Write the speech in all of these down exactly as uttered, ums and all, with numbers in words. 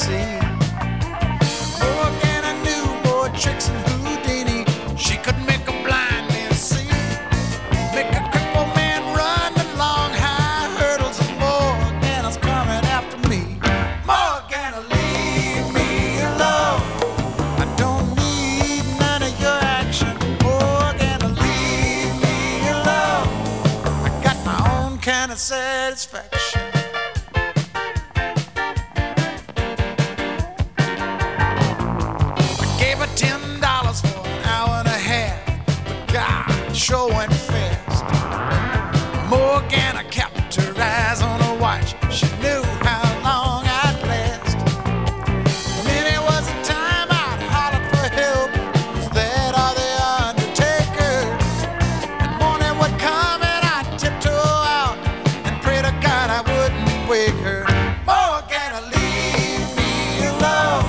see. Morgana knew more tricks than Houdini. She could make a blind man see, make a crippled man run the long high hurdles. And Morgana's coming after me. Morgana, leave me alone. I don't need none of your action. Morgana, leave me alone. I got my own kind of satisfaction. Ten dollars for an hour and a half, but God, sure went fast. Morgana kept her eyes on her watch. She knew how long I'd last. Many was the time I'd hollered for help. Was that or the undertaker? And morning would come and I'd tiptoe out and pray to God I wouldn't wake her. Morgana, leave me alone.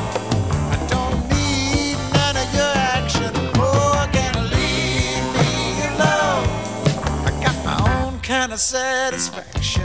Kind of satisfaction.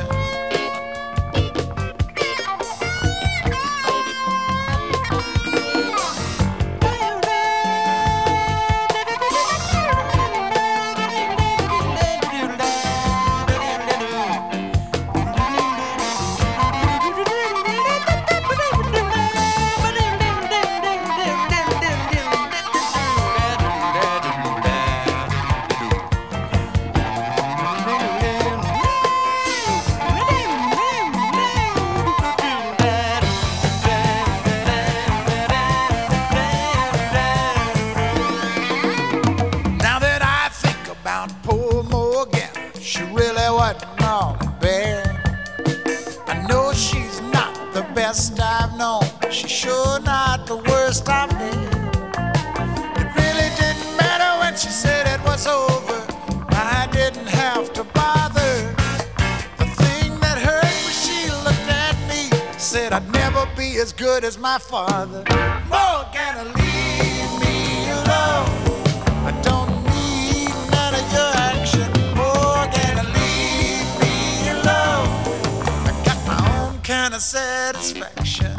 Poor Morgana, she really wasn't all that bad. I know she's not the best I've known, she's sure not the worst I've had. It really didn't matter when she said it was over, I didn't have to bother. The thing that hurt was she looked at me, said I'd never be as good as my father. Morgana, leave me alone. I don't need none of your action. Morgana, leave me alone. I got my own kind of satisfaction.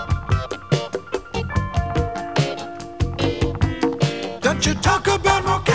Don't you talk about Morgana.